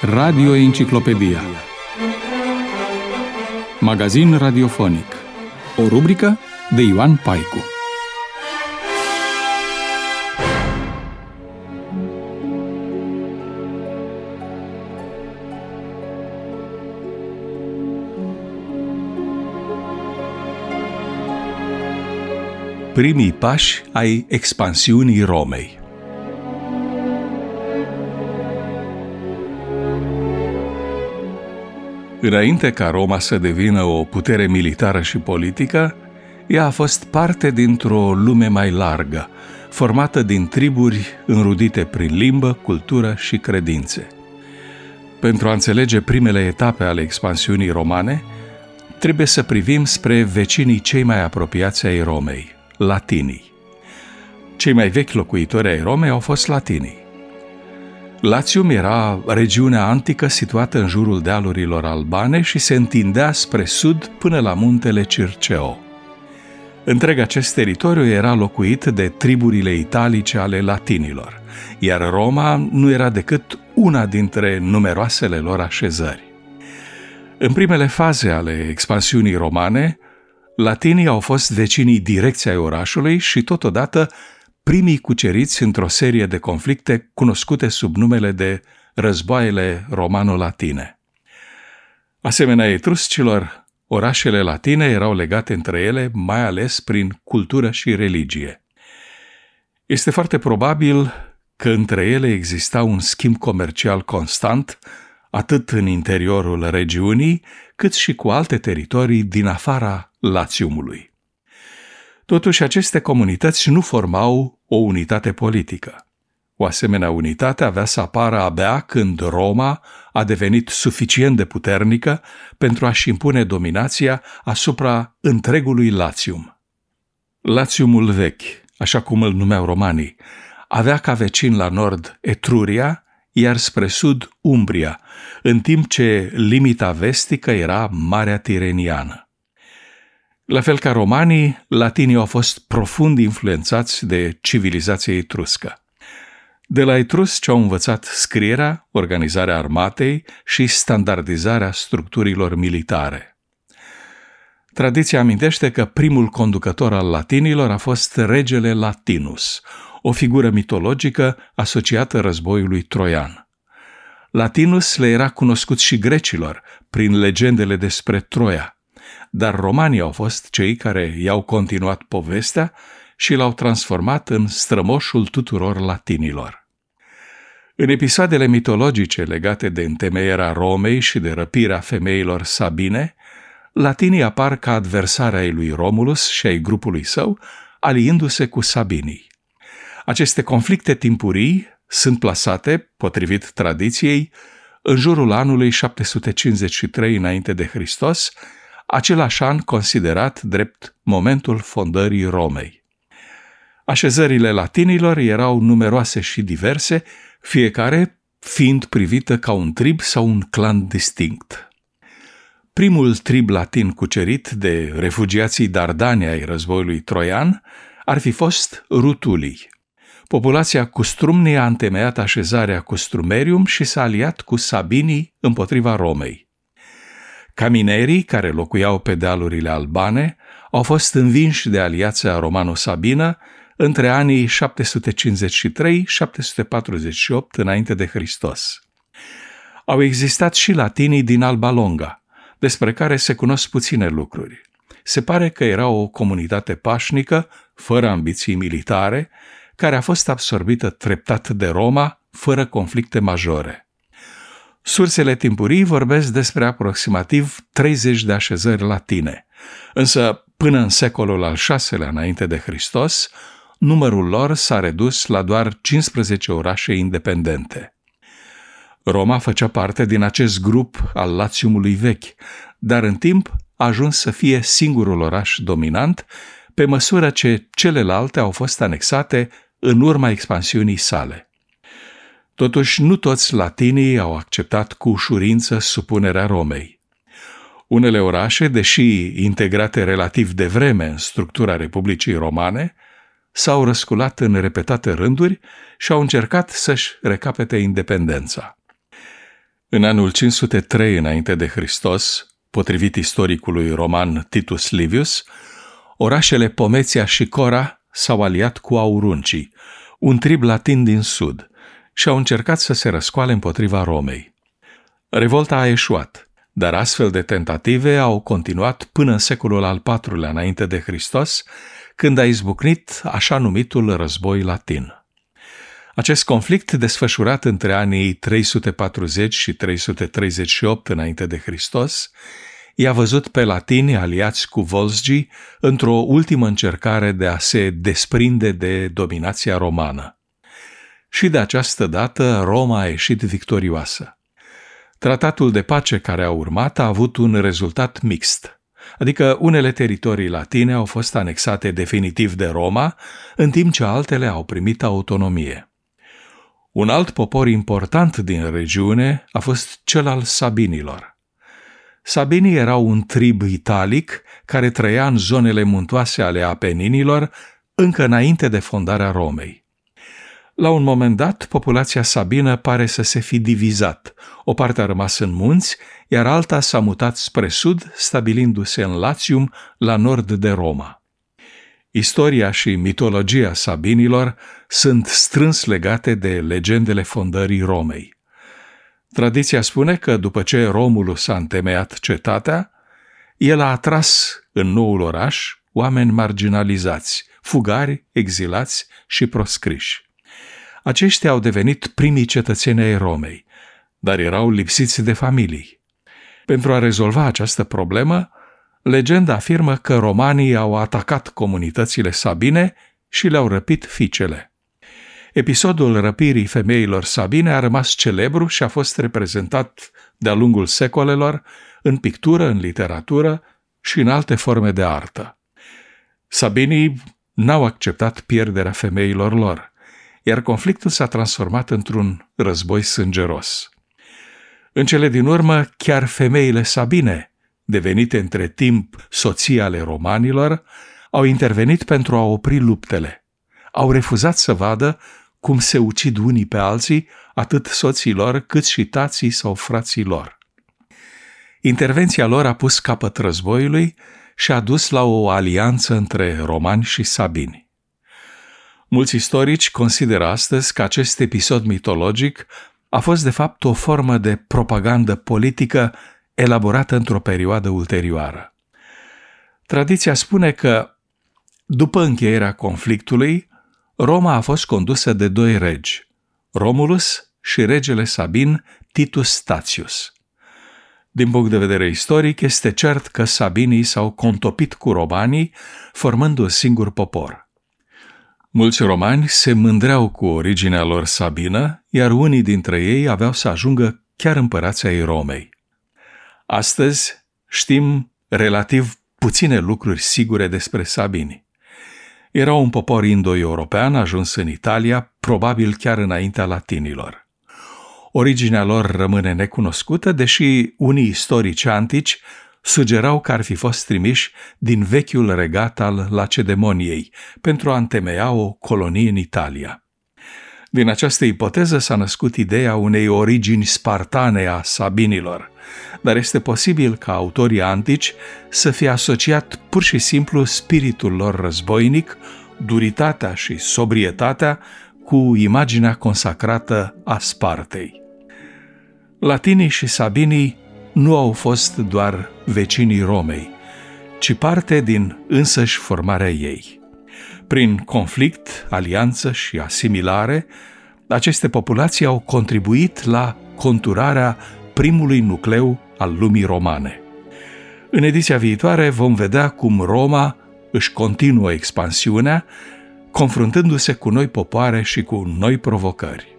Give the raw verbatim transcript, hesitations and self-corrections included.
Radio Enciclopedia. Magazin radiofonic. O rubrică de Ioan Paicu. Primii pași ai expansiunii Romei. Înainte ca Roma să devină o putere militară și politică, ea a fost parte dintr-o lume mai largă, formată din triburi înrudite prin limbă, cultură și credințe. Pentru a înțelege primele etape ale expansiunii romane, trebuie să privim spre vecinii cei mai apropiați ai Romei, latinii. Cei mai vechi locuitori ai Romei au fost latinii. Latium era regiunea antică situată în jurul dealurilor albane și se întindea spre sud până la muntele Circeo. Întreg acest teritoriu era locuit de triburile italice ale latinilor, iar Roma nu era decât una dintre numeroasele lor așezări. În primele faze ale expansiunii romane, latinii au fost vecinii direcți ai orașului și totodată primii cuceriți într-o serie de conflicte cunoscute sub numele de războaiele romano-latine. Asemenea etruscilor, orașele latine erau legate între ele mai ales prin cultură și religie. Este foarte probabil că între ele exista un schimb comercial constant, atât în interiorul regiunii, cât și cu alte teritorii din afara Latiumului. Totuși, aceste comunități nu formau o unitate politică. O asemenea unitate avea să apară abia când Roma a devenit suficient de puternică pentru a-și impune dominația asupra întregului Latium. Latiumul vechi, așa cum îl numeau romanii, avea ca vecin la nord Etruria, iar spre sud Umbria, în timp ce limita vestică era Marea Tireniană. La fel ca romanii, latinii au fost profund influențați de civilizația etruscă. De la etrusci au învățat scrierea, organizarea armatei și standardizarea structurilor militare. Tradiția amintește că primul conducător al latinilor a fost regele Latinus, o figură mitologică asociată războiului troian. Latinus le era cunoscut și grecilor prin legendele despre Troia, dar romanii au fost cei care i-au continuat povestea și l-au transformat în strămoșul tuturor latinilor. În episoadele mitologice legate de întemeierea Romei și de răpirea femeilor sabine, latinii apar ca adversari ai lui Romulus și ai grupului său, aliindu-se cu sabinii. Aceste conflicte timpurii sunt plasate, potrivit tradiției, în jurul anului șapte sute cincizeci și trei înainte de Hristos, același an considerat drept momentul fondării Romei. Așezările latinilor erau numeroase și diverse, fiecare fiind privită ca un trib sau un clan distinct. Primul trib latin cucerit de refugiații Dardani ai războiului troian ar fi fost Rutulii. Populația Custrumnii a întemeiat așezarea Custrumerium și s-a aliat cu sabinii împotriva Romei. Caminerii, care locuiau pe dealurile albane, au fost învinși de aliația romano-sabină între anii șapte sute cincizeci și trei - șapte sute patruzeci și opt înainte de Hristos. Au existat și latinii din Alba Longa, despre care se cunosc puține lucruri. Se pare că era o comunitate pașnică, fără ambiții militare, care a fost absorbită treptat de Roma, fără conflicte majore. Sursele timpurii vorbesc despre aproximativ treizeci de așezări latine, însă până în secolul al șaselea înainte de Hristos, numărul lor s-a redus la doar cincisprezece orașe independente. Roma făcea parte din acest grup al Latiumului vechi, dar în timp a ajuns să fie singurul oraș dominant, pe măsură ce celelalte au fost anexate în urma expansiunii sale. Totuși, nu toți latinii au acceptat cu ușurință supunerea Romei. Unele orașe, deși integrate relativ devreme în structura Republicii Romane, s-au răsculat în repetate rânduri și au încercat să-și recapete independența. În anul cinci sute trei înainte de Hristos, potrivit istoricului roman Titus Livius, orașele Pomeția și Cora s-au aliat cu auruncii, un trib latin din sud, și au încercat să se răscoale împotriva Romei. Revolta a eșuat, dar astfel de tentative au continuat până în secolul al patrulea înainte de Hristos, când a izbucnit așa numitul război latin. Acest conflict, desfășurat între anii trei sute patruzeci și trei sute treizeci și opt înainte de Hristos, i-a văzut pe latini aliați cu volsgii într-o ultimă încercare de a se desprinde de dominația romană. Și de această dată Roma a ieșit victorioasă. Tratatul de pace care a urmat a avut un rezultat mixt, adică unele teritorii latine au fost anexate definitiv de Roma, în timp ce altele au primit autonomie. Un alt popor important din regiune a fost cel al sabinilor. Sabinii erau un trib italic care trăia în zonele muntoase ale Apeninilor încă înainte de fondarea Romei. La un moment dat, populația sabină pare să se fi divizat. O parte a rămas în munți, iar alta s-a mutat spre sud, stabilindu-se în Latium, la nord de Roma. Istoria și mitologia sabinilor sunt strâns legate de legendele fondării Romei. Tradiția spune că după ce Romulus a întemeiat cetatea, el a atras în noul oraș oameni marginalizați, fugari, exilați și proscriși. Aceștia au devenit primii cetățeni ai Romei, dar erau lipsiți de familii. Pentru a rezolva această problemă, legenda afirmă că romanii au atacat comunitățile sabine și le-au răpit fiicele. Episodul răpirii femeilor sabine a rămas celebru și a fost reprezentat de-a lungul secolelor în pictură, în literatură și în alte forme de artă. Sabinii n-au acceptat pierderea femeilor lor, iar conflictul s-a transformat într-un război sângeros. În cele din urmă, chiar femeile sabine, devenite între timp soții ale romanilor, au intervenit pentru a opri luptele. Au refuzat să vadă cum se ucid unii pe alții, atât soții lor, cât și tații sau frații lor. Intervenția lor a pus capăt războiului și a dus la o alianță între romani și sabini. Mulți istorici consideră astăzi că acest episod mitologic a fost de fapt o formă de propagandă politică elaborată într-o perioadă ulterioară. Tradiția spune că, după încheierea conflictului, Roma a fost condusă de doi regi, Romulus și regele sabin Titus Statius. Din punct de vedere istoric, este cert că sabinii s-au contopit cu romanii, formând un singur popor. Mulți romani se mândreau cu originea lor sabină, iar unii dintre ei aveau să ajungă chiar împărații ai Romei. Astăzi știm relativ puține lucruri sigure despre sabini. Erau un popor indo-european ajuns în Italia, probabil chiar înaintea latinilor. Originea lor rămâne necunoscută, deși unii istorici antici sugerau că ar fi fost trimiși din vechiul regat al Lacedemoniei pentru a întemeia o colonie în Italia. Din această ipoteză s-a născut ideea unei origini spartane a sabinilor, dar este posibil ca autorii antici să fie asociat pur și simplu spiritul lor războinic, duritatea și sobrietatea cu imaginea consacrată a Spartei. Latinii și sabinii nu au fost doar vecinii Romei, ci parte din însăși formarea ei. Prin conflict, alianță și asimilare, aceste populații au contribuit la conturarea primului nucleu al lumii romane. În ediția viitoare vom vedea cum Roma își continuă expansiunea, confruntându-se cu noi popoare și cu noi provocări.